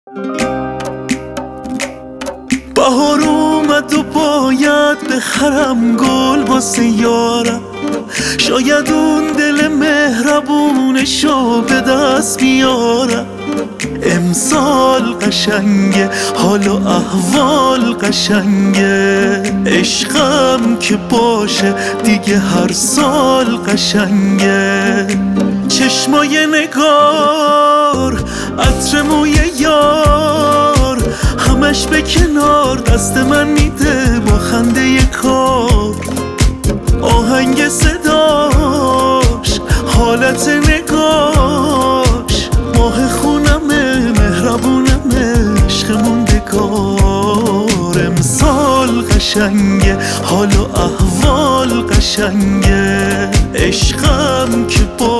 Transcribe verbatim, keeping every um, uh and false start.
بهار اومد و باید بخرم گل واسه یارم، شاید اون دل مهربونشو به دست بیارم. امسال قشنگه، حال و احوال قشنگه، عشقم که باشه دیگه هر سال قشنگه. چشمای نگار، عطر موی یار، همش به کنار دست من میده با خنده کار. آهنگ صداش، حالت نگاش، ماه خونمه، مهربونمه، عشق موندگار. امسال قشنگه، حال و احوال قشنگه، عشقم که با